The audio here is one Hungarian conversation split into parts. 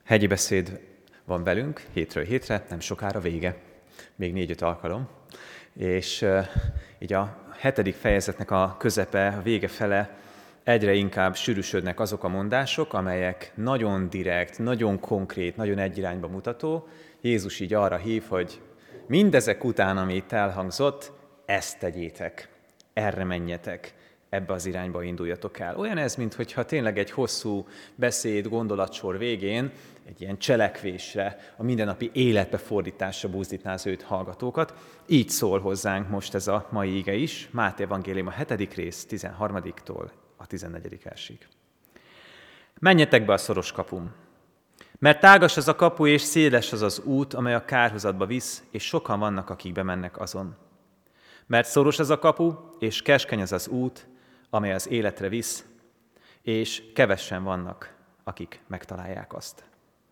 Hegyi beszéd van velünk hétről hétre, nem sokára vége, még 4-5 alkalom. És így a 7. fejezetnek a közepe, a vége fele egyre inkább sűrűsödnek azok a mondások, amelyek nagyon direkt, nagyon konkrét, nagyon egy irányba mutató. Jézus így arra hív, hogy mindezek után, ami itt elhangzott, ezt tegyétek, erre menjetek, ebbe az irányba induljatok el. Olyan ez, mintha tényleg egy hosszú beszéd, gondolatsor végén egy ilyen cselekvésre, a mindennapi életbe fordításra buzdítná az őt hallgatókat. Így szól hozzánk most ez a mai ige is, Máté evangélium a 7. rész 13-tól a 14. versig. Menjetek be a szoros kapun, mert tágas az a kapu és széles az az út, amely a kárhozatba visz, és sokan vannak, akik bemennek azon. Mert szoros az a kapu, és keskeny az az út, amely az életre visz, és kevesen vannak, akik megtalálják azt.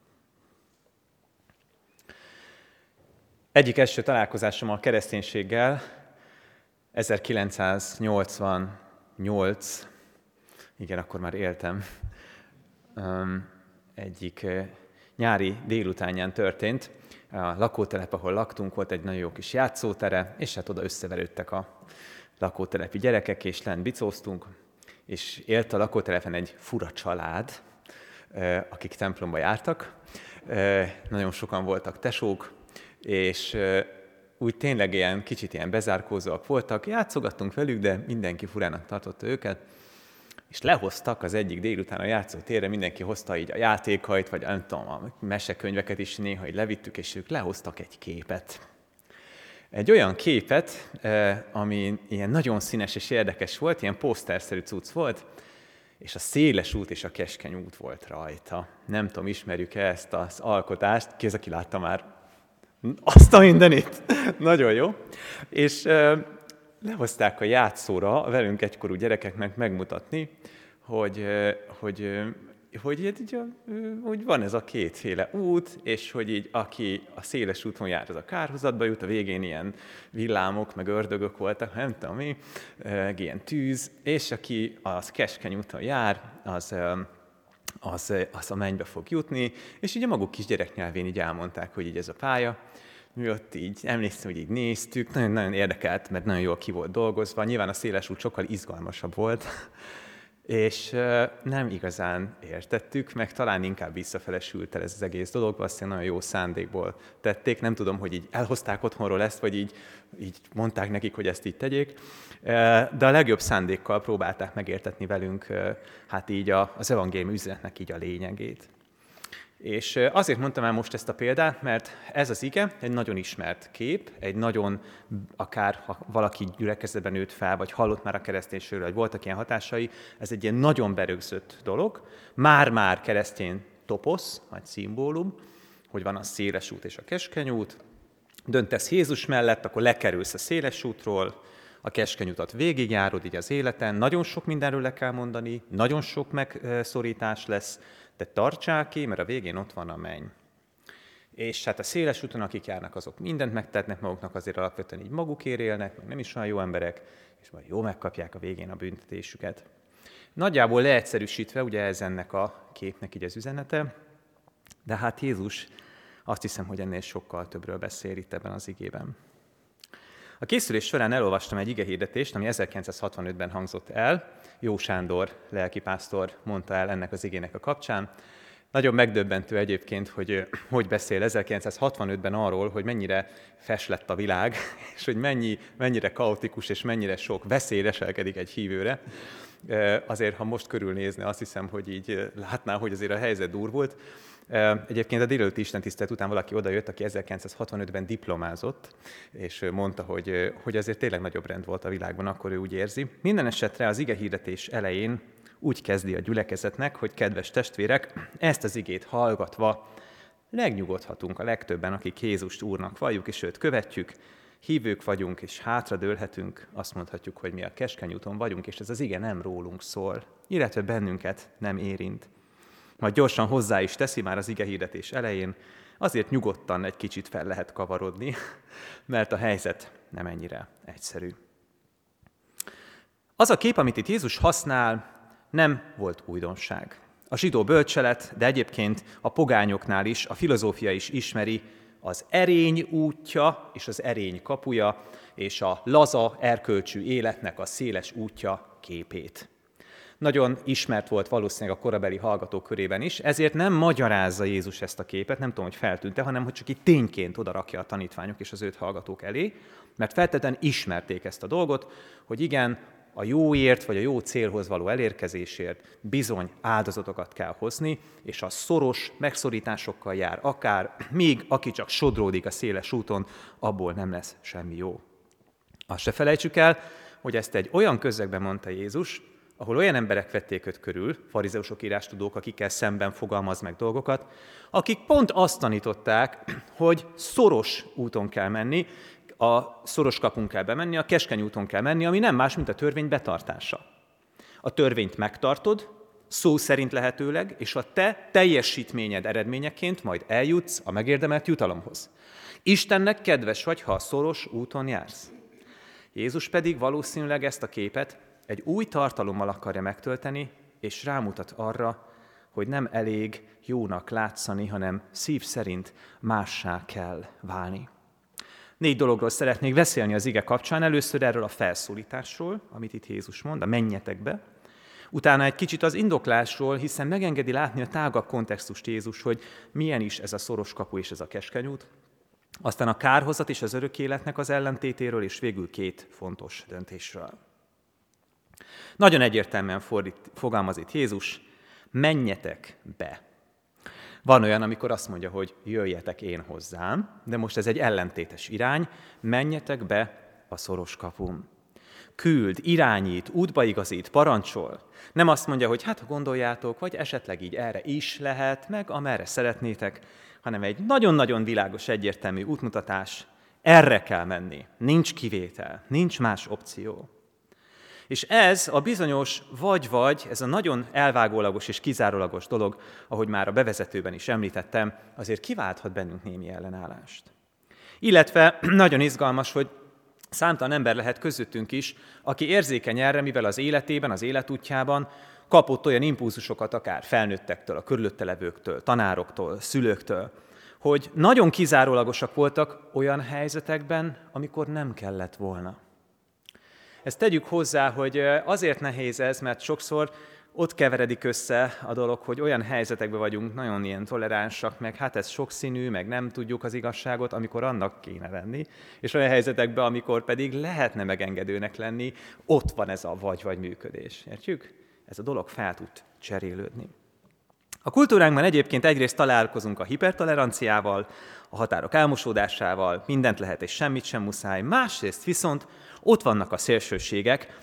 Egyik első találkozásom a kereszténységgel 1988, igen, akkor már éltem, egyik nyári délutánján történt. A lakótelep, ahol laktunk, volt egy nagyon jó kis játszótere, és hát oda összeverődtek a lakótelepi gyerekek, és lent bicóztunk, és élt a lakótelepen egy fura család, akik templomba jártak. Nagyon sokan voltak tesók, és úgy tényleg ilyen kicsit ilyen bezárkózóak voltak, játszogattunk velük, de mindenki furának tartotta őket, és lehoztak az egyik délután a játszótérre, mindenki hozta így a játékait, vagy nem tudom, a mesekönyveket is néha így levittük, és ők lehoztak egy képet. Egy olyan képet, ami ilyen nagyon színes és érdekes volt, ilyen poszterszerű cucc volt, és a széles út és a keskeny út volt rajta. Nem tudom, ismerjük-e ezt az alkotást, ki az, aki látta már? Azt a mindenit! Nagyon jó. És lehozták a játszóra velünk egykorú gyerekeknek megmutatni, hogy van ez a kétféle út, és hogy így aki a széles úton jár, az a kárhozatba jut, a végén ilyen villámok, meg ördögök voltak, nem tudom mi, ilyen tűz, és aki az keskeny úton jár, az a mennybe fog jutni, és így a maguk kis gyereknyelvén így elmondták, hogy így ez a pálya. Mi ott így emlékszem, hogy így néztük, nagyon érdekelt, mert nagyon jól ki volt dolgozva. Nyilván a széles út sokkal izgalmasabb volt, és nem igazán értettük, meg talán inkább visszafele sült el ez az egész dolog, valószínűleg nagyon jó szándékból tették. Nem tudom, hogy így elhozták otthonról ezt, vagy így mondták nekik, hogy ezt így tegyék, de a legjobb szándékkal próbálták megértetni velünk hát így az evangélium üzenetnek így a lényegét. És azért mondtam el most ezt a példát, mert ez az ige egy nagyon ismert kép, egy nagyon, akár ha valaki gyülekezetben nőtt fel, vagy hallott már a kereszténységről, vagy voltak ilyen hatásai, ez egy ilyen nagyon berögzött dolog, már-már keresztény toposz, vagy szimbólum, hogy van a széles út és a keskeny út, döntesz Jézus mellett, akkor lekerülsz a széles útról, a keskeny utat végigjárod így az életen, nagyon sok mindenről le kell mondani, nagyon sok megszorítás lesz, de tartsál ki, mert a végén ott van a menny. És hát a széles úton, akik járnak, azok mindent megtehetnek maguknak, azért alapvetően így magukért élnek, meg nem is olyan jó emberek, és majd jól megkapják a végén a büntetésüket. Nagyjából leegyszerűsítve, ugye ez ennek a képnek így az üzenete, de hát Jézus azt hiszem, hogy ennél sokkal többről beszél itt ebben az igében. A készülés során elolvastam egy igehirdetést, ami 1965-ben hangzott el. Jó Sándor lelkipásztor mondta el ennek az igének a kapcsán. Nagyon megdöbbentő egyébként, hogy beszél 1965-ben arról, hogy mennyire fes lett a világ, és hogy mennyire kaotikus és mennyire sok veszély leselkedik egy hívőre. Azért, ha most körülnézne, azt hiszem, hogy így látná, hogy azért a helyzet durvult. Egyébként a délelőtti istentisztelet után valaki odajött, aki 1965-ben diplomázott, és mondta, hogy azért tényleg nagyobb rend volt a világban, akkor ő úgy érzi. Minden esetre az igehirdetés elején úgy kezdi a gyülekezetnek, hogy kedves testvérek, ezt az igét hallgatva megnyugodhatunk a legtöbben, akik Jézust Úrnak valljuk, és őt követjük, hívők vagyunk, és hátradőlhetünk, azt mondhatjuk, hogy mi a keskeny úton vagyunk, és ez az ige nem rólunk szól, illetve bennünket nem érint. Majd gyorsan hozzá is teszi már az igehirdetés elején, azért nyugodtan egy kicsit fel lehet kavarodni, mert a helyzet nem ennyire egyszerű. Az a kép, amit itt Jézus használ, nem volt újdonság. A zsidó bölcselet, de egyébként a pogányoknál is, a filozófia is ismeri az erény útja és az erény kapuja, és a laza, erkölcsű életnek a széles útja képét. Nagyon ismert volt valószínűleg a korabeli hallgatók körében is, ezért nem magyarázza Jézus ezt a képet, nem tudom, hogy feltűnt-e, hanem hogy csak így tényként odarakja a tanítványok és az őt hallgatók elé, mert feltétlenül ismerték ezt a dolgot, hogy igen, a jóért vagy a jó célhoz való elérkezésért bizony áldozatokat kell hozni, és a szoros megszorításokkal jár, akár míg aki csak sodródik a széles úton, abból nem lesz semmi jó. Azt se felejtsük el, hogy ezt egy olyan közegben mondta Jézus, ahol olyan emberek vették őt körül, farizeusok, írástudók, akikkel szemben fogalmaz meg dolgokat, akik pont azt tanították, hogy szoros úton kell menni, a szoros kapun kell bemenni, a keskeny úton kell menni, ami nem más, mint a törvény betartása. A törvényt megtartod, szó szerint lehetőleg, és a te teljesítményed eredményeként majd eljutsz a megérdemelt jutalomhoz. Istennek kedves vagy, ha a szoros úton jársz. Jézus pedig valószínűleg ezt a képet egy új tartalommal akarja megtölteni, és rámutat arra, hogy nem elég jónak látszani, hanem szív szerint mássá kell válni. 4 dologról szeretnék beszélni az ige kapcsán. Először erről a felszólításról, amit itt Jézus mond, a menjetek be. Utána egy kicsit az indoklásról, hiszen megengedi látni a tágabb kontextust Jézus, hogy milyen is ez a szoros kapu és ez a keskeny út. Aztán a kárhozat és az örök életnek az ellentétéről, és végül 2 fontos döntésről. Nagyon egyértelműen fogalmaz itt Jézus, menjetek be. Van olyan, amikor azt mondja, hogy jöjjetek én hozzám, de most ez egy ellentétes irány, menjetek be a szoros kapun. Küld, irányít, útba igazít, parancsol. Nem azt mondja, hogy hát ha gondoljátok, vagy esetleg így erre is lehet, meg amerre szeretnétek, hanem egy nagyon-nagyon világos, egyértelmű útmutatás, erre kell menni, nincs kivétel, nincs más opció. És ez a bizonyos vagy-vagy, ez a nagyon elvágólagos és kizárólagos dolog, ahogy már a bevezetőben is említettem, azért kiválthat bennünk némi ellenállást. Illetve nagyon izgalmas, hogy számtalan ember lehet közöttünk is, aki érzékeny erre, mivel az életében, az életútjában kapott olyan impulzusokat akár felnőttektől, a körülötte levőktől, tanároktól, szülőktől, hogy nagyon kizárólagosak voltak olyan helyzetekben, amikor nem kellett volna. Ezt tegyük hozzá, hogy azért nehéz ez, mert sokszor ott keveredik össze a dolog, hogy olyan helyzetekben vagyunk nagyon ilyen toleránsak, meg hát ez sokszínű, meg nem tudjuk az igazságot, amikor annak kéne lenni, és olyan helyzetekben, amikor pedig lehetne megengedőnek lenni, ott van ez a vagy-vagy működés. Értjük? Ez a dolog fel tud cserélődni. A kultúránkban egyébként egyrészt találkozunk a hipertoleranciával, a határok elmosódásával, mindent lehet és semmit sem muszáj, másrészt viszont ott vannak a szélsőségek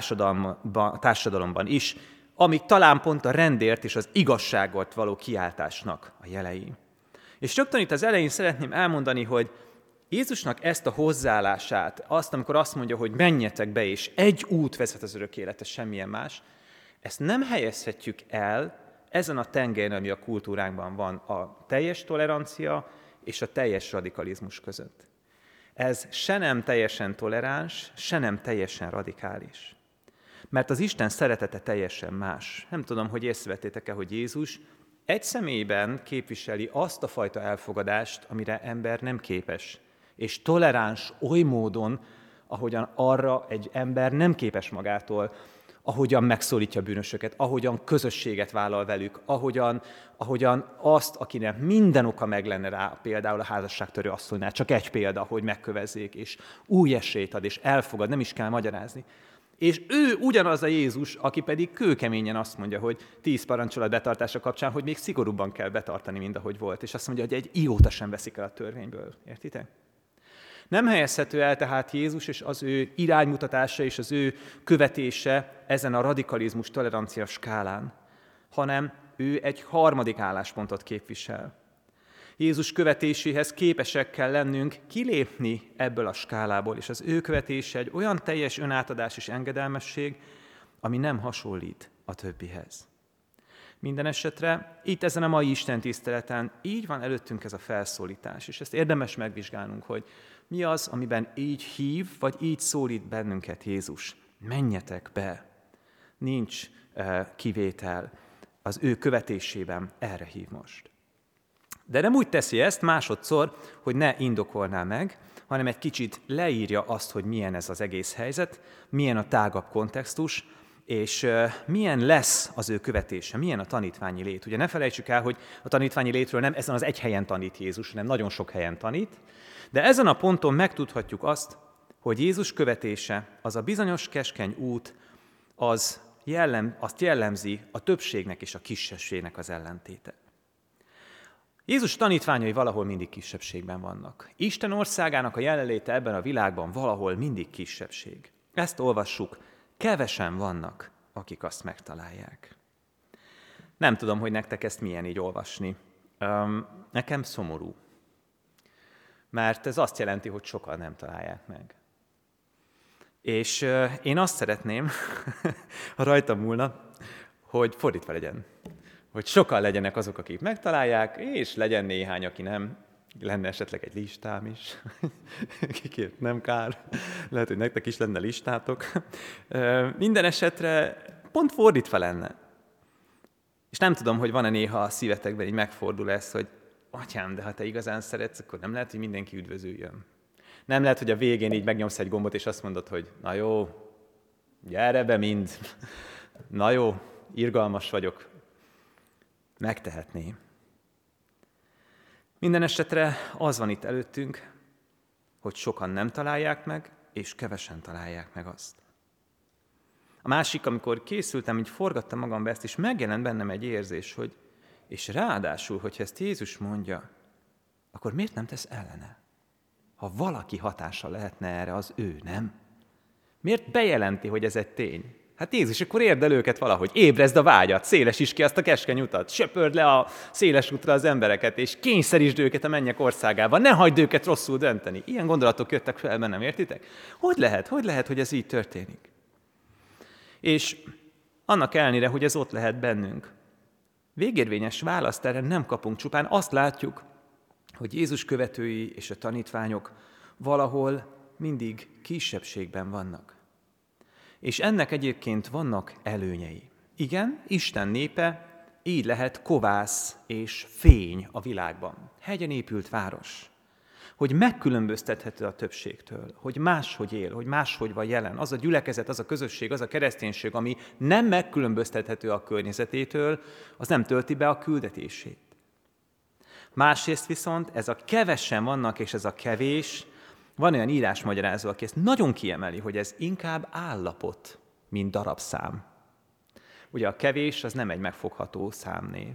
társadalomban is, amik talán pont a rendért és az igazságot való kiáltásnak a jelei. És rögtön itt az elején szeretném elmondani, hogy Jézusnak ezt a hozzáállását, azt, amikor azt mondja, hogy menjetek be, és egy út vezet az örök élethez, semmilyen más, ezt nem helyezhetjük el ezen a tengeren, ami a kultúránkban van, a teljes tolerancia és a teljes radikalizmus között. Ez se nem teljesen toleráns, se nem teljesen radikális. Mert az Isten szeretete teljesen más. Nem tudom, hogy észrevettétek-e, hogy Jézus egy személyben képviseli azt a fajta elfogadást, amire ember nem képes. És toleráns oly módon, ahogyan arra egy ember nem képes magától, ahogyan megszólítja bűnösöket, ahogyan közösséget vállal velük, ahogyan azt, akinek minden oka meg lenne rá, például a házasságtörő asszonynál, csak egy példa, hogy megkövezzék, és új esélyt ad, és elfogad, nem is kell magyarázni. És ő ugyanaz a Jézus, aki pedig kőkeményen azt mondja, hogy 10 parancsolat betartása kapcsán, hogy még szigorúbban kell betartani, mint ahogy volt. És azt mondja, hogy egy ióta sem veszik el a törvényből. Értitek? Nem helyezhető el tehát Jézus és az ő iránymutatása és az ő követése ezen a radikalizmus tolerancia skálán, hanem ő egy harmadik álláspontot képvisel. Jézus követéséhez képesek kell lennünk kilépni ebből a skálából, és az ő követése egy olyan teljes önátadás és engedelmesség, ami nem hasonlít a többihez. Minden esetre itt ezen a mai Isten tiszteleten így van előttünk ez a felszólítás, és ezt érdemes megvizsgálnunk, hogy mi az, amiben így hív, vagy így szólít bennünket Jézus. Menjetek be! Nincs kivétel. az ő követésében erre hív most. De nem úgy teszi ezt másodszor, hogy ne indokolná meg, hanem egy kicsit leírja azt, hogy milyen ez az egész helyzet, milyen a tágabb kontextus, és milyen lesz az ő követése, milyen a tanítványi lét. Ugye ne felejtsük el, hogy a tanítványi létről nem ezen az egy helyen tanít Jézus, hanem nagyon sok helyen tanít, de ezen a ponton megtudhatjuk azt, hogy Jézus követése, az a bizonyos keskeny út, azt jellemzi a többségnek és a kisebbségnek az ellentéte. Jézus tanítványai valahol mindig kisebbségben vannak. Isten országának a jelenléte ebben a világban valahol mindig kisebbség. Ezt olvassuk, kevesen vannak, akik azt megtalálják. Nem tudom, hogy nektek ezt milyen így olvasni. Nekem szomorú. Mert ez azt jelenti, hogy sokan nem találják meg. És én azt szeretném, ha rajtam múlna, hogy fordítva legyen. Hogy sokan legyenek azok, akik megtalálják, és legyen néhány, aki nem. Lenne esetleg egy listám is. Kikért nem kár. Lehet, hogy nektek is lenne listátok. Minden esetre pont fordítva lenne. És nem tudom, hogy van-e néha a szívetekben így megfordul ez, hogy atyám, de ha te igazán szeretsz, akkor nem lehet, hogy mindenki üdvözüljön. Nem lehet, hogy a végén így megnyomsz egy gombot, és azt mondod, hogy na jó, gyere be mind. Na jó, irgalmas vagyok. Megtehetné. Minden esetre az van itt előttünk, hogy sokan nem találják meg, és kevesen találják meg azt. A másik, amikor készültem, így forgattam magamba ezt, és megjelent bennem egy érzés, hogy és ráadásul, hogyha ezt Jézus mondja, akkor miért nem tesz ellene? Ha valaki hatással lehetne erre, az ő, nem? Miért bejelenti, hogy ez egy tény? Hát Jézus, akkor érd el őket valahogy, ébrezd a vágyat, szélesítsd ki azt a keskeny utat, söpörd le a széles útra az embereket, és kényszerítsd őket a mennyek országába, ne hagyd őket rosszul dönteni. Ilyen gondolatok jöttek fel bennem, értitek? Hogy lehet, hogy ez így történik? És annak ellenére, hogy ez ott lehet bennünk, végérvényes választ erre nem kapunk, csupán azt látjuk, hogy Jézus követői és a tanítványok valahol mindig kisebbségben vannak. És ennek egyébként vannak előnyei. Igen, Isten népe így lehet kovász és fény a világban. Hegyen épült város. Hogy megkülönböztethető a többségtől, hogy máshogy él, hogy máshogy van jelen. Az a gyülekezet, az a közösség, az a kereszténység, ami nem megkülönböztethető a környezetétől, az nem tölti be a küldetését. Másrészt viszont ez a kevesen vannak, és ez a kevés, van olyan írásmagyarázó, aki ezt nagyon kiemeli, hogy ez inkább állapot, mint darabszám. Ugye a kevés az nem egy megfogható számnév,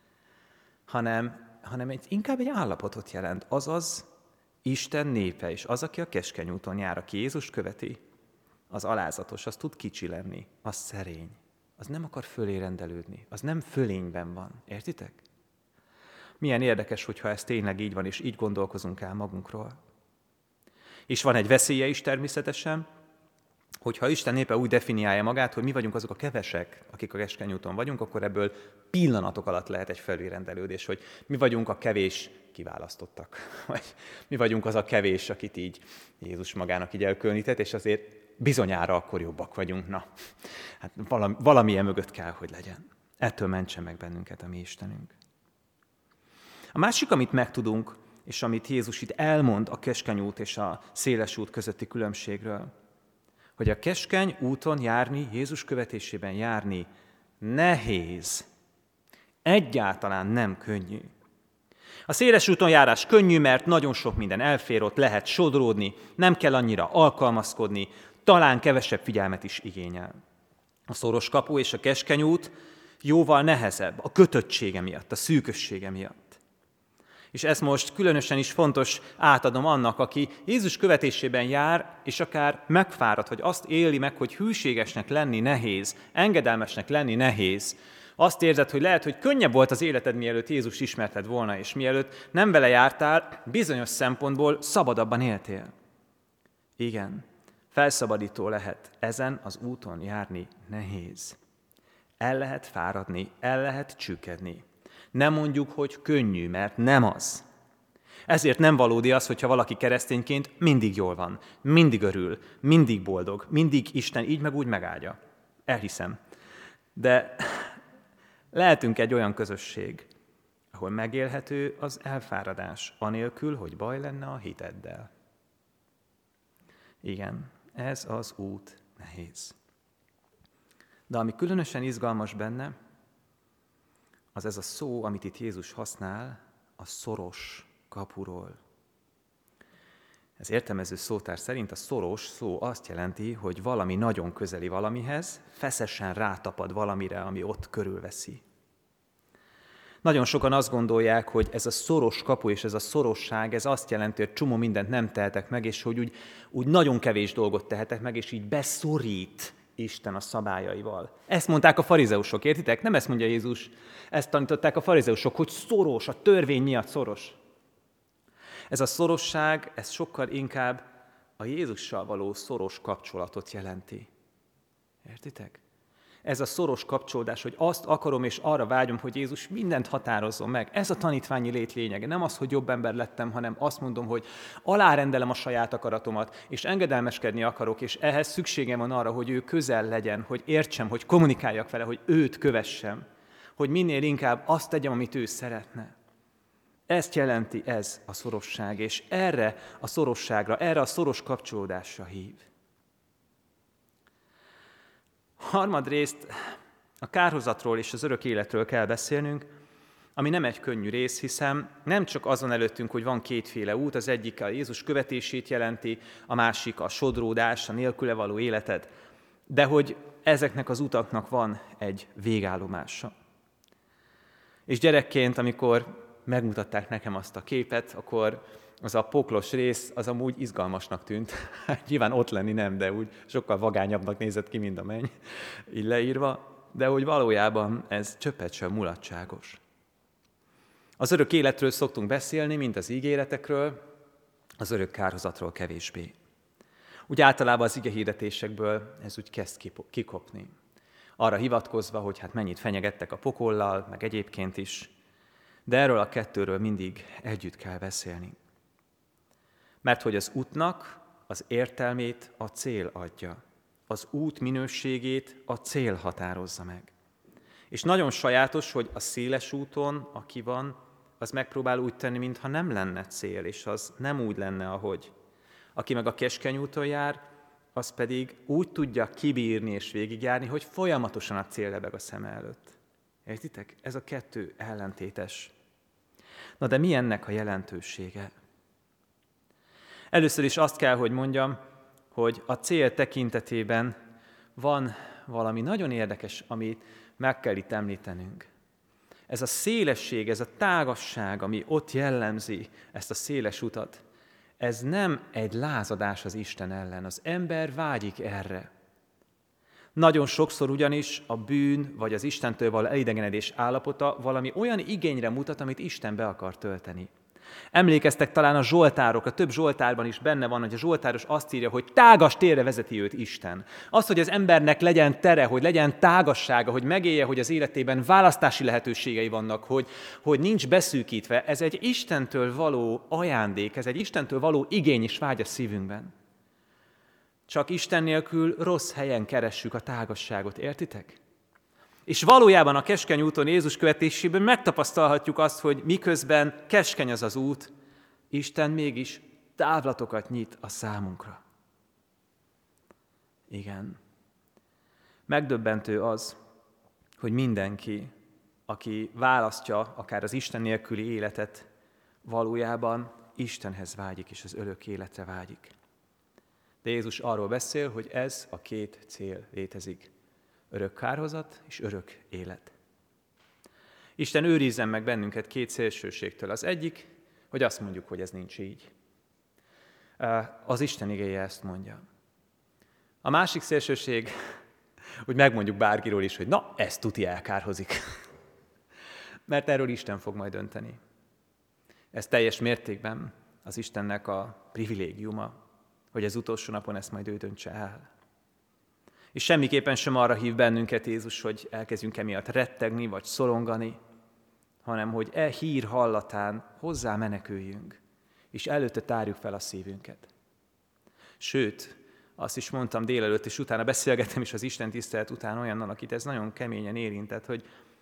hanem inkább egy állapotot jelent. Azaz Isten népe, és az, aki a keskeny úton jár, aki Jézus követi, az alázatos, az tud kicsi lenni, az szerény, az nem akar fölé rendelődni, az nem fölényben van. Értitek? Milyen érdekes, hogyha ez tényleg így van, és így gondolkozunk el magunkról. És van egy veszélye is természetesen, hogyha Isten népe úgy definiálja magát, hogy mi vagyunk azok a kevesek, akik a keskeny úton vagyunk, akkor ebből pillanatok alatt lehet egy felülrendelődés, hogy mi vagyunk a kevés kiválasztottak. Vagy mi vagyunk az a kevés, akit így Jézus magának így elkülönített, és azért bizonyára akkor jobbak vagyunk. Na, hát valamilyen mögött kell, hogy legyen. Ettől mentse meg bennünket a mi Istenünk. A másik, amit megtudunk, és amit Jézus itt elmond a keskeny út és a széles út közötti különbségről, hogy a keskeny úton járni, Jézus követésében járni nehéz. Egyáltalán nem könnyű. A széles úton járás könnyű, mert nagyon sok minden elfér, ott lehet sodródni, nem kell annyira alkalmazkodni, talán kevesebb figyelmet is igényel. A szoros kapu és a keskeny út jóval nehezebb, a kötöttsége miatt, a szűkössége miatt. És ezt most különösen is fontos átadom annak, aki Jézus követésében jár, és akár megfárad, hogy azt éli meg, hogy hűségesnek lenni nehéz, engedelmesnek lenni nehéz. Azt érzed, hogy lehet, hogy könnyebb volt az életed, mielőtt Jézus ismerted volna, és mielőtt nem vele jártál, bizonyos szempontból szabadabban éltél. Igen, felszabadító lehet ezen az úton járni nehéz. El lehet fáradni, el lehet csüggedni. Nem mondjuk, hogy könnyű, mert nem az. Ezért nem valódi az, hogyha valaki keresztényként mindig jól van, mindig örül, mindig boldog, mindig Isten így meg úgy megáldja. Elhiszem. De Lehetünk egy olyan közösség, ahol megélhető az elfáradás, anélkül, hogy baj lenne a hiteddel. Igen, ez az út nehéz. De ami különösen izgalmas benne, az ez a szó, amit itt Jézus használ, a szoros kapuról. Ez értelmező szótár szerint a szoros szó azt jelenti, hogy valami nagyon közeli valamihez, feszesen rátapad valamire, ami ott körülveszi. Nagyon sokan azt gondolják, hogy ez a szoros kapu és ez a szorosság, ez azt jelenti, hogy csomó mindent nem tehetek meg, és hogy úgy nagyon kevés dolgot tehetek meg, és így beszorít Isten a szabályaival. Ezt mondták a farizeusok, értitek? Nem ezt mondja Jézus, ezt tanították a farizeusok, hogy szoros, a törvény miatt szoros. Ez a szorosság, ez sokkal inkább a Jézussal való szoros kapcsolatot jelenti. Értitek? Ez a szoros kapcsolódás, hogy azt akarom és arra vágyom, hogy Jézus mindent határozzon meg. Ez a tanítványi lét lényege. Nem az, hogy jobb ember lettem, hanem azt mondom, hogy alárendelem a saját akaratomat, és engedelmeskedni akarok, és ehhez szükségem van arra, hogy ő közel legyen, hogy értsem, hogy kommunikáljak vele, hogy őt kövessem, hogy minél inkább azt tegyem, amit ő szeretne. Ezt jelenti ez a szorosság, és erre a szorosságra, erre a szoros kapcsolódásra hív. Harmadrészt a kárhozatról és az örök életről kell beszélnünk, ami nem egy könnyű rész, hiszen nem csak azon előttünk, hogy van kétféle út, az egyik a Jézus követését jelenti, a másik a sodródás, a nélküle való életet, de hogy ezeknek az utaknak van egy végállomása. És gyerekként, amikor megmutatták nekem azt a képet, akkor az a poklos rész, az amúgy izgalmasnak tűnt. Nyilván ott lenni nem, de úgy sokkal vagányabbnak nézett ki, mint a menny, így leírva, de hogy valójában ez csöppet sem mulatságos. Az örök életről szoktunk beszélni, mint az ígéretekről, az örök kárhozatról kevésbé. Úgy általában az igehirdetésekből ez úgy kezd kikopni. Arra hivatkozva, hogy hát mennyit fenyegettek a pokollal, meg egyébként is, de erről a kettőről mindig együtt kell beszélni. Mert hogy az útnak az értelmét a cél adja. Az út minőségét a cél határozza meg. És nagyon sajátos, hogy a széles úton, aki van, az megpróbál úgy tenni, mintha nem lenne cél, és az nem úgy lenne, ahogy. Aki meg a keskeny úton jár, az pedig úgy tudja kibírni és végigjárni, hogy folyamatosan a cél lebeg a szeme előtt. Értitek? Ez a kettő ellentétes. Na de mi ennek a jelentősége? Először is azt kell, hogy mondjam, hogy a cél tekintetében van valami nagyon érdekes, amit meg kell itt említenünk. Ez a szélesség, ez a tágasság, ami ott jellemzi ezt a széles utat, ez nem egy lázadás az Isten ellen. Az ember vágyik erre. Nagyon sokszor ugyanis a bűn vagy az Istentől való elidegenedés állapota valami olyan igényre mutat, amit Isten be akar tölteni. Emlékeztek talán a zsoltárokra, több zsoltárban is benne van, hogy a zsoltáros azt írja, hogy tágas térre vezeti őt Isten. Az, hogy az embernek legyen tere, hogy legyen tágassága, hogy megélje, hogy az életében választási lehetőségei vannak, hogy nincs beszűkítve, ez egy Istentől való ajándék, ez egy Istentől való igény és vágy a szívünkben. Csak Isten nélkül rossz helyen keressük a tágasságot, értitek? És valójában a keskeny úton Jézus követésében megtapasztalhatjuk azt, hogy miközben keskeny az az út, Isten mégis távlatokat nyit a számunkra. Igen. Megdöbbentő az, hogy mindenki, aki választja akár az Isten nélküli életet, valójában Istenhez vágyik, és az örök életre vágyik. De Jézus arról beszél, hogy ez a két cél létezik. Örök kárhozat és örök élet. Isten őrizzen meg bennünket két szélsőségtől. Az egyik, hogy azt mondjuk, hogy ez nincs így. Az Isten igéje ezt mondja. A másik szélsőség, hogy megmondjuk bárkiról is, hogy na, ez tuti elkárhozik. Mert erről Isten fog majd dönteni. Ez teljes mértékben az Istennek a privilégiuma, hogy az utolsó napon ezt majd ő döntse el. És semmiképpen sem arra hív bennünket Jézus, hogy elkezdjünk emiatt rettegni vagy szorongani, hanem hogy hír hallatán hozzá meneküljünk, és előtte tárjuk fel a szívünket. Sőt, azt is mondtam délelőtt, és utána beszélgettem is az Isten tisztelet után olyannal, akit ez nagyon keményen érintett,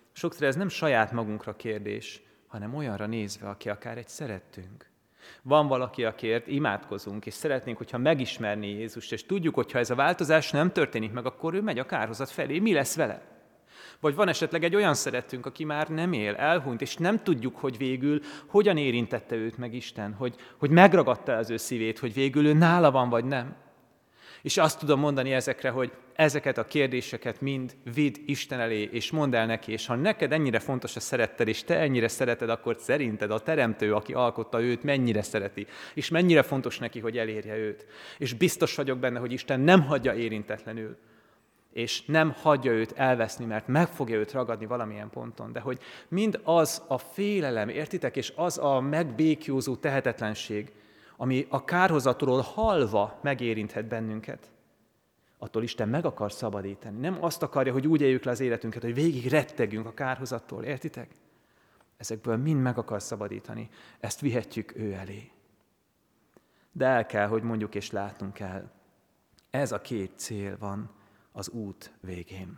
Sokszor ez nem saját magunkra kérdés, hanem olyanra nézve, aki akár egy szerettünk. Van valaki, akiért imádkozunk, és szeretnénk, hogyha megismerné Jézust, és tudjuk, hogyha ez a változás nem történik meg, akkor ő megy a kárhozat felé. Mi lesz vele? Vagy van esetleg egy olyan szerettünk, aki már nem él, elhunyt, és nem tudjuk, hogy végül hogyan érintette őt meg Isten, hogy megragadta az ő szívét, hogy végül ő nála van, vagy nem. És azt tudom mondani ezekre, hogy ezeket a kérdéseket mind vidd Isten elé, és mondd el neki, és ha neked ennyire fontos a szeretted, és te ennyire szereted, akkor szerinted a teremtő, aki alkotta őt, mennyire szereti, és mennyire fontos neki, hogy elérje őt. És biztos vagyok benne, hogy Isten nem hagyja érintetlenül, és nem hagyja őt elveszni, mert meg fogja őt ragadni valamilyen ponton. De hogy mind az a félelem, értitek, és az a megbékjózó tehetetlenség, ami a kárhozatról hallva megérinthet bennünket, attól Isten meg akar szabadítani. Nem azt akarja, hogy úgy éljük le az életünket, hogy végig rettegünk a kárhozattól, értitek? Ezekből mind meg akar szabadítani. Ezt vihetjük ő elé. De el kell, hogy mondjuk és látnunk kell. Ez a két cél van az út végén.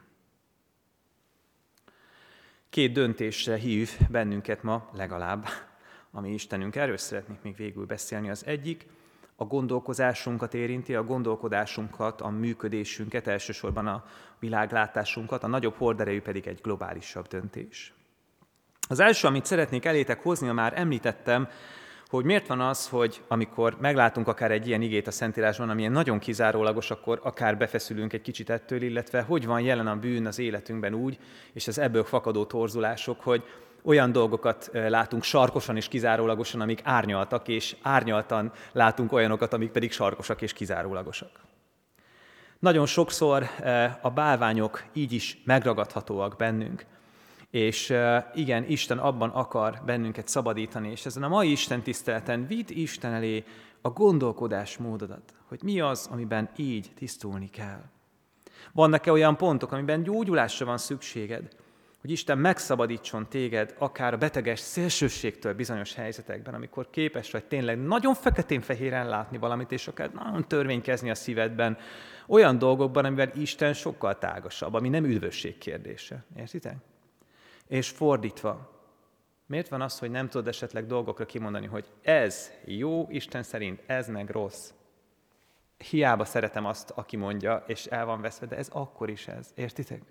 Két döntésre hív bennünket ma legalább, ami Istenünk. Erről szeretnék még végül beszélni. Az egyik a gondolkozásunkat érinti, a gondolkodásunkat, a működésünket, elsősorban a világlátásunkat, a nagyobb horderejű pedig egy globálisabb döntés. Az első, amit szeretnék elétek hozni, már említettem, hogy miért van az, hogy amikor meglátunk akár egy ilyen igét a Szentírásban, amilyen nagyon kizárólagos, akkor akár befeszülünk egy kicsit ettől, illetve hogy van jelen a bűn az életünkben úgy, és az ebből fakadó torzulások, hogy olyan dolgokat látunk sarkosan és kizárólagosan, amik árnyaltak, és árnyaltan látunk olyanokat, amik pedig sarkosak és kizárólagosak. Nagyon sokszor a bálványok így is megragadhatóak bennünk. És igen, Isten abban akar bennünket szabadítani, és ezen a mai Isten tiszteleten vidd Isten elé a gondolkodásmódodat, hogy mi az, amiben így tisztulni kell. Vannak-e olyan pontok, amiben gyógyulásra van szükséged, hogy Isten megszabadítson téged akár a beteges szélsőségtől bizonyos helyzetekben, amikor képes vagy tényleg nagyon feketén-fehéren látni valamit, és akár nagyon törvénykezni a szívedben, olyan dolgokban, amivel Isten sokkal tágasabb, ami nem üdvösség kérdése. Értitek? És fordítva, miért van az, hogy nem tudod esetleg dolgokra kimondani, hogy ez jó Isten szerint, ez meg rossz? Hiába szeretem azt, aki mondja, és el van veszve, de ez akkor is ez. Értitek?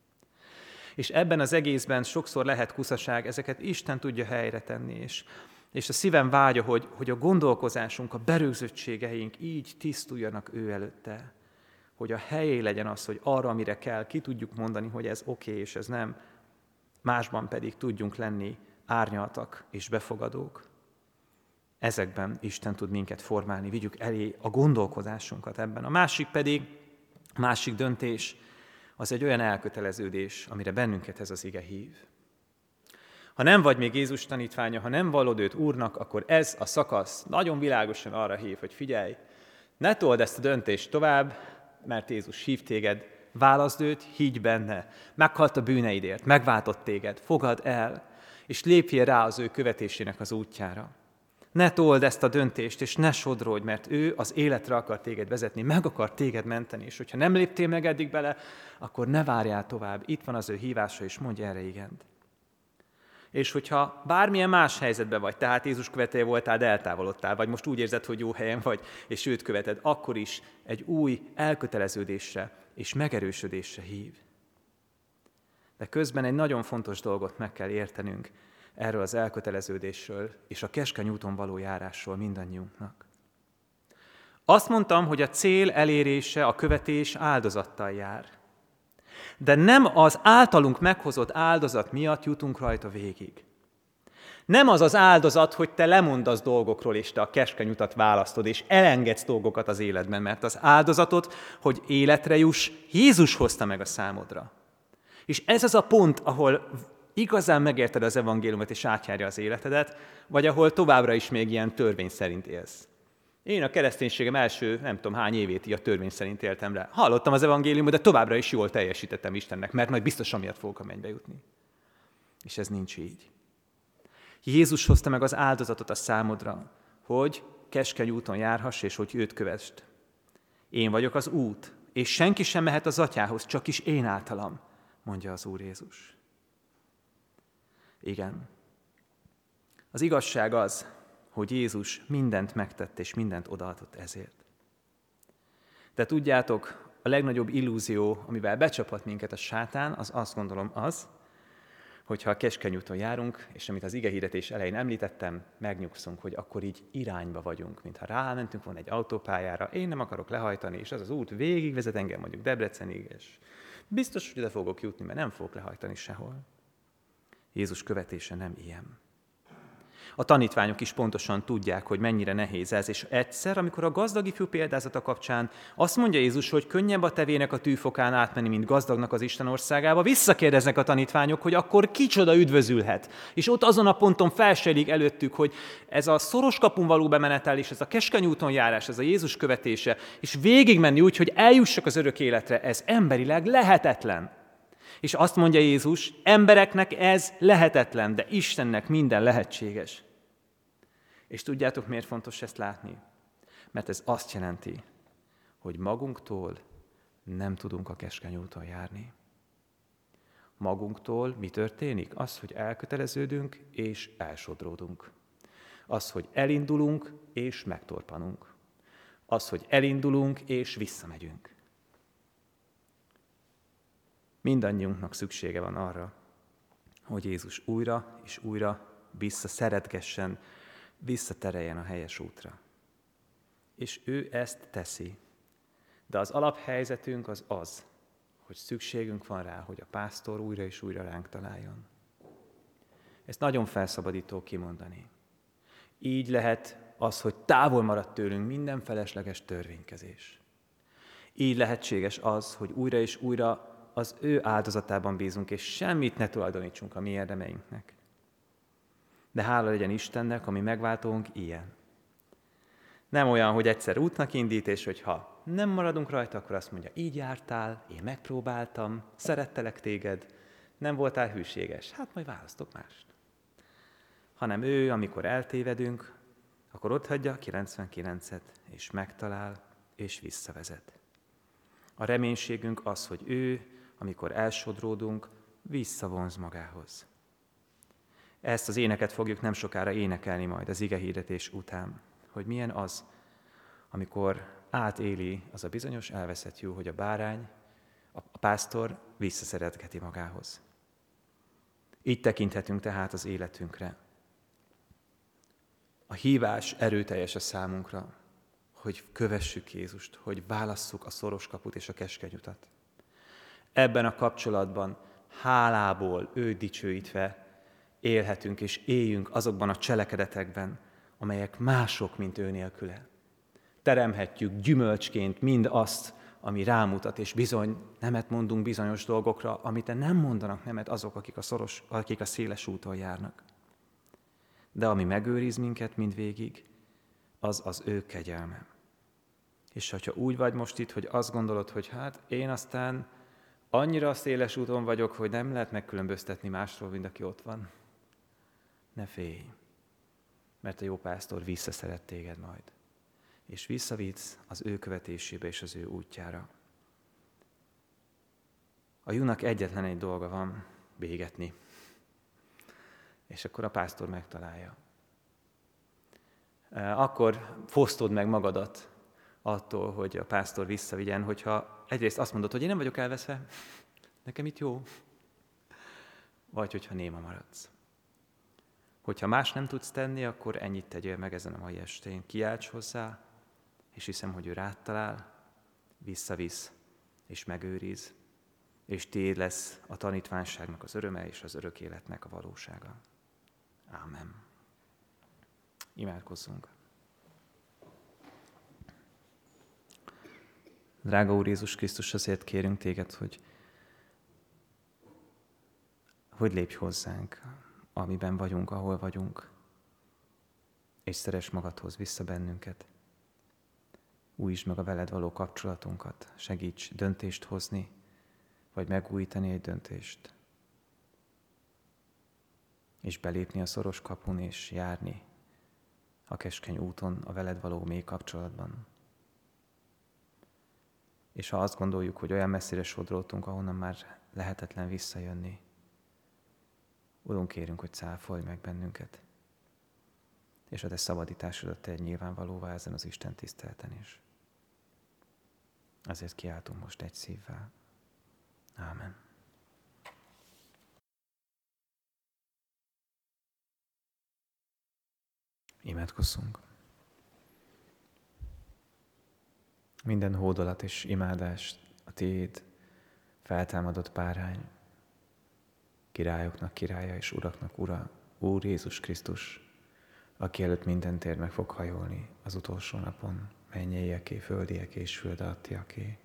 És ebben az egészben sokszor lehet kuszaság, ezeket Isten tudja helyre tenni, és a szívem vágya, hogy a gondolkozásunk, a berögzöttségeink így tisztuljanak ő előtte, hogy a helyé legyen az, hogy arra, amire kell, ki tudjuk mondani, hogy ez oké, és ez nem, másban pedig tudjunk lenni árnyaltak és befogadók. Ezekben Isten tud minket formálni, vigyük elé a gondolkodásunkat ebben. A másik döntés, az egy olyan elköteleződés, amire bennünket ez az ige hív. Ha nem vagy még Jézus tanítványa, ha nem vallod őt Úrnak, akkor ez a szakasz nagyon világosan arra hív, hogy figyelj, ne told ezt a döntést tovább, mert Jézus hív téged, válaszd őt, higgy benne, meghalt a bűneidért, megváltott téged, fogadd el, és lépjél rá az ő követésének az útjára. Ne told ezt a döntést, és ne sodródj, mert ő az életre akar téged vezetni, meg akar téged menteni, és hogyha nem léptél meg eddig bele, akkor ne várjál tovább. Itt van az ő hívása, és mondj erre igent. És hogyha bármilyen más helyzetben vagy, tehát Jézus követője voltál, de eltávolodtál, vagy most úgy érzed, hogy jó helyen vagy, és őt követed, akkor is egy új elköteleződésre és megerősödésre hív. De közben egy nagyon fontos dolgot meg kell értenünk erről az elköteleződésről és a keskeny úton való járásról mindannyiunknak. Azt mondtam, hogy a cél elérése, a követés áldozattal jár. De nem az általunk meghozott áldozat miatt jutunk rajta végig. Nem az az áldozat, hogy te lemondasz dolgokról, és te a keskeny utat választod, és elengedsz dolgokat az életben, mert az áldozatot, hogy életre juss, Jézus hozta meg a számodra. És ez az a pont, ahol igazán megérted az evangéliumot, és átjárja az életedet, vagy ahol továbbra is még ilyen törvény szerint élsz. Én a kereszténységem első, nem tudom hány évét így a törvény szerint éltem le. Hallottam az evangéliumot, de továbbra is jól teljesítettem Istennek, mert majd biztos amiatt fogok a mennybe jutni. És ez nincs így. Jézus hozta meg az áldozatot a számodra, hogy keskeny úton járhass, és hogy őt kövesd. Én vagyok az út, és senki sem mehet az atyához, csak is én általam, mondja az Úr Jézus. Igen. Az igazság az, hogy Jézus mindent megtett és mindent odaadott ezért. De tudjátok, a legnagyobb illúzió, amivel becsaphat minket a sátán, az azt gondolom az, hogyha a keskeny úton járunk, és amit az igehirdetés elején említettem, megnyugszunk, hogy akkor így irányba vagyunk, mintha rámentünk volna egy autópályára, én nem akarok lehajtani, és az az út végigvezet engem mondjuk Debrecenig, és biztos, hogy ide fogok jutni, mert nem fogok lehajtani sehol. Jézus követése nem ilyen. A tanítványok is pontosan tudják, hogy mennyire nehéz ez, és egyszer, amikor a gazdag ifjú példázata kapcsán azt mondja Jézus, hogy könnyebb a tevének a tűfokán átmenni, mint gazdagnak az Isten országába, visszakérdeznek a tanítványok, hogy akkor kicsoda üdvözülhet. És ott azon a ponton felsejlik előttük, hogy ez a szoros kapun való bemenetel, és ez a keskeny úton járás, ez a Jézus követése, és végigmenni úgy, hogy eljussak az örök életre, ez emberileg lehetetlen. És azt mondja Jézus, embereknek ez lehetetlen, de Istennek minden lehetséges. És tudjátok, miért fontos ezt látni? Mert ez azt jelenti, hogy magunktól nem tudunk a keskeny úton járni. Magunktól mi történik? Az, hogy elköteleződünk és elsodródunk. Az, hogy elindulunk és megtorpanunk. Az, hogy elindulunk és visszamegyünk. Mindannyiunknak szüksége van arra, hogy Jézus újra és újra szeretgessen, visszatereljen a helyes útra. És ő ezt teszi. De az alaphelyzetünk az, hogy szükségünk van rá, hogy a pásztor újra és újra ránk találjon. Ezt nagyon felszabadító kimondani. Így lehet az, hogy távol maradt tőlünk minden felesleges törvénykezés. Így lehetséges az, hogy újra és újra az ő áldozatában bízunk, és semmit ne tulajdonítsunk a mi érdemeinknek. De hála legyen Istennek, ami megváltónk ilyen. Nem olyan, hogy egyszer útnak indít, és hogyha nem maradunk rajta, akkor azt mondja, így jártál, én megpróbáltam, szerettelek téged, nem voltál hűséges, hát majd választok mást. Hanem ő, amikor eltévedünk, akkor otthagyja a 99-et, és megtalál, és visszavezet. A reménységünk az, hogy ő, amikor elsodródunk, visszavonz magához. Ezt az éneket fogjuk nem sokára énekelni majd az igehirdetés után, hogy milyen az, amikor átéli az a bizonyos elveszett jó, hogy a bárány, a pásztor visszaszeretgeti magához. Így tekinthetünk tehát az életünkre. A hívás erőteljes a számunkra, hogy kövessük Jézust, hogy válasszuk a szoros kaput és a keskeny utat. Ebben a kapcsolatban hálából őt dicsőítve élhetünk és éljünk azokban a cselekedetekben, amelyek mások, mint ő nélküle. Teremhetjük gyümölcsként mind azt, ami rámutat, és bizony nemet mondunk bizonyos dolgokra, amit nem mondanak nemet azok, akik a széles úton járnak. De ami megőriz minket mindvégig, az az ő kegyelme. És ha úgy vagy most itt, hogy azt gondolod, hogy hát én aztán annyira széles úton vagyok, hogy nem lehet megkülönböztetni másról, mint aki ott van, ne félj, mert a jó pásztor visszaszeret téged majd, és visszavisz az ő követésébe és az ő útjára. A juhnak egyetlen egy dolga van, bégetni, és akkor a pásztor megtalálja. Akkor fosztod meg magadat attól, hogy a pásztor visszavigyen, hogyha egyrészt azt mondod, hogy én nem vagyok elveszve, nekem itt jó, vagy hogyha néma maradsz. Hogyha más nem tudsz tenni, akkor ennyit tegyél meg ezen a mai estén. Kiálts hozzá, és hiszem, hogy ő rád talál, visszavisz, és megőriz, és tiéd lesz a tanítványságnak az öröme és az örök életnek a valósága. Ámen. Imádkozzunk. Drága Úr Jézus Krisztus, azért kérünk téged, hogy lépj hozzánk, amiben vagyunk, ahol vagyunk, és szeress magadhoz vissza bennünket. Újítsd meg a veled való kapcsolatunkat, segíts döntést hozni, vagy megújítani egy döntést, és belépni a szoros kapun, és járni a keskeny úton a veled való mély kapcsolatban. És ha azt gondoljuk, hogy olyan messzire sodródtunk, ahonnan már lehetetlen visszajönni, Urunk, kérünk, hogy cáfolj meg bennünket, és a te szabadításodat te egy nyilvánvalóvá ezen az Isten tiszteleten is. Azért kiáltunk most egy szívvel. Ámen. Imádkozzunk. Minden hódolat és imádás a tiéd, feltámadott bárány, királyoknak királya és uraknak ura, Úr Jézus Krisztus, aki előtt minden tér meg fog hajolni az utolsó napon, mennyieké, földieké és föld alattiaké.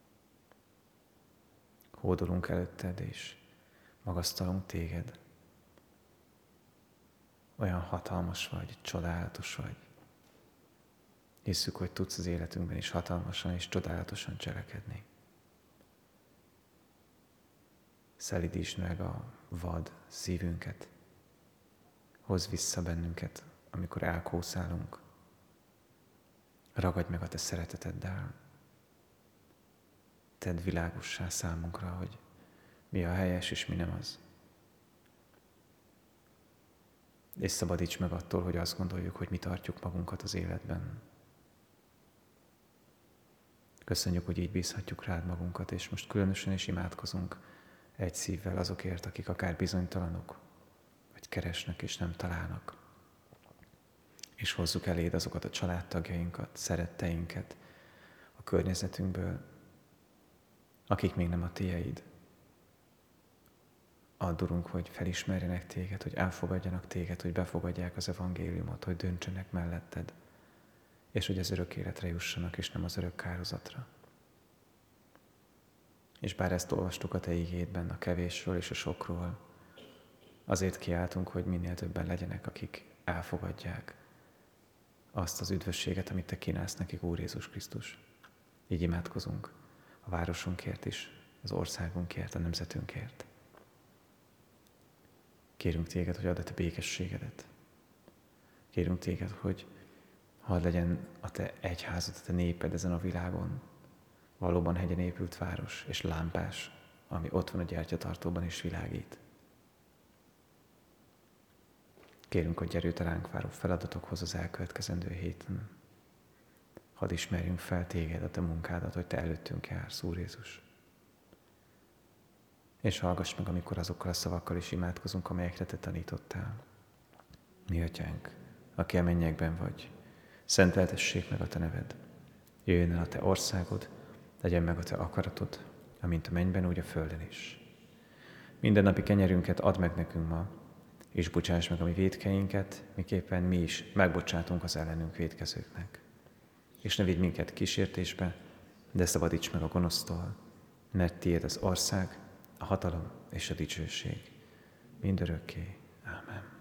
Hódolunk előtted és magasztalunk téged. Olyan hatalmas vagy, csodálatos vagy. Hisszük, hogy tudsz az életünkben is hatalmasan és csodálatosan cselekedni. Szelídítsd meg a vad szívünket. Hozz vissza bennünket, amikor elkószálunk. Ragadj meg a te szereteteddel. Tedd világossá számunkra, hogy mi a helyes és mi nem az. És szabadíts meg attól, hogy azt gondoljuk, hogy mi tartjuk magunkat az életben. Köszönjük, hogy így bízhatjuk rád magunkat, és most különösen is imádkozunk egy szívvel azokért, akik akár bizonytalanok, vagy keresnek és nem találnak. És hozzuk eléd azokat a családtagjainkat, szeretteinket a környezetünkből, akik még nem a tieid. Add, Urunk, hogy felismerjenek téged, hogy elfogadjanak téged, hogy befogadják az evangéliumot, hogy döntsenek melletted, és hogy az örök életre jussanak, és nem az örök kárhozatra. És bár ezt olvastuk a te igédben, a kevésről és a sokról, azért kiáltunk, hogy minél többen legyenek, akik elfogadják azt az üdvösséget, amit te kínálsz nekik, Úr Jézus Krisztus. Így imádkozunk a városunkért is, az országunkért, a nemzetünkért. Kérünk téged, hogy add a te békességedet. Kérünk téged, hogy hadd legyen a te egyházad, a te néped ezen a világon, valóban hegyen épült város és lámpás, ami ott van a gyertyatartóban és világít. Kérünk, hogy gyerünk a ránk váró feladatokhoz az elkövetkezendő héten. Hadd ismerjünk fel téged, a te munkádat, hogy te előttünk jársz, Úr Jézus. És hallgass meg, amikor azokkal a szavakkal is imádkozunk, amelyekre te tanítottál. Mi atyánk, aki a mennyekben vagy, szenteltessék meg a te neved. Jöjjön el a te országod, legyen meg a te akaratod, amint a mennyben, úgy a földön is. Minden napi kenyerünket add meg nekünk ma, és bocsáss meg a mi vétkeinket, miképpen mi is megbocsátunk az ellenünk vétkezőknek. És ne vigy minket kísértésbe, de szabadíts meg a gonosztól, mert tiéd az ország, a hatalom és a dicsőség mindörökké. Ámen.